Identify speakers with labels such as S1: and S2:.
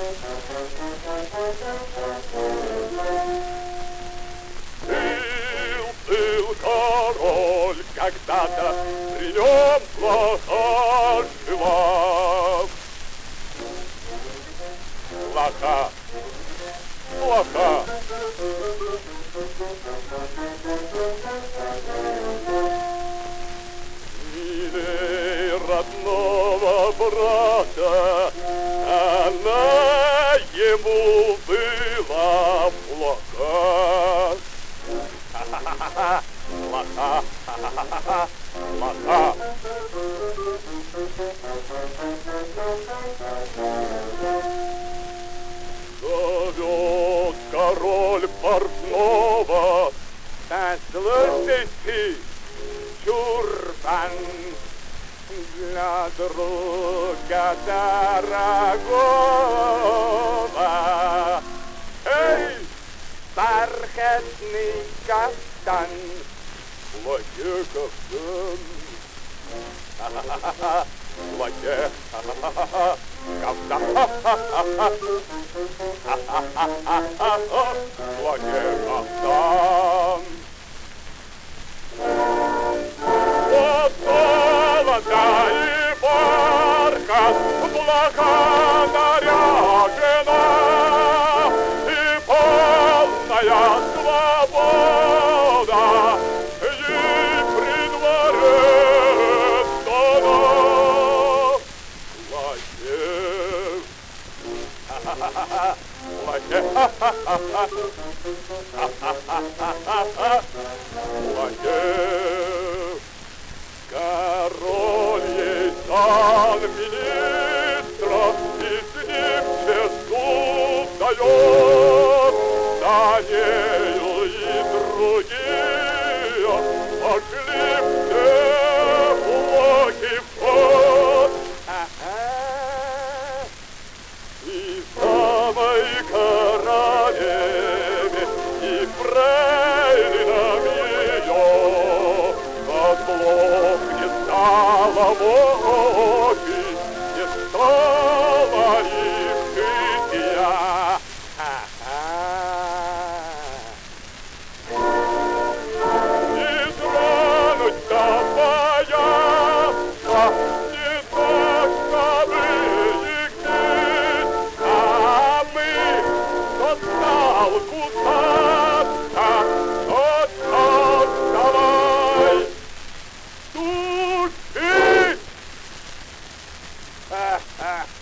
S1: Был король когда-то, при нем плоха жила. Плоха, плоха. Милей родного брата, она ему была плоха. Ха-ха-ха-ха, плоха, ха-ха-ха-ха, плоха. Зовет король портного: послушайте, чурбан для друга дорогого. Эй, бархатный кафтан, платье кафтан, ха-ха-ха-ха, платье, ха-ха-ха-ха, кафтан, ха-ха-ха-ха, ха-ха-ха-ха, платье кафтан. Вот золото и бархат, благодаря жена, и полная свобода ей при дворе дана. Платье, ха-ха-ха-ха, платье, ха-ха-ха-ха, ха-ха-ха-ха, платье. Король ей сан министра, и с ним честу дает. За нею и другие пошли все плохи в ход. И самой королеве, и фрейлинам ее от не стало вовсе, не стало их жития. Не тронуть-то боятся, не то, чтобы их бить, а мы тот стал кусаться, тот давай тушить.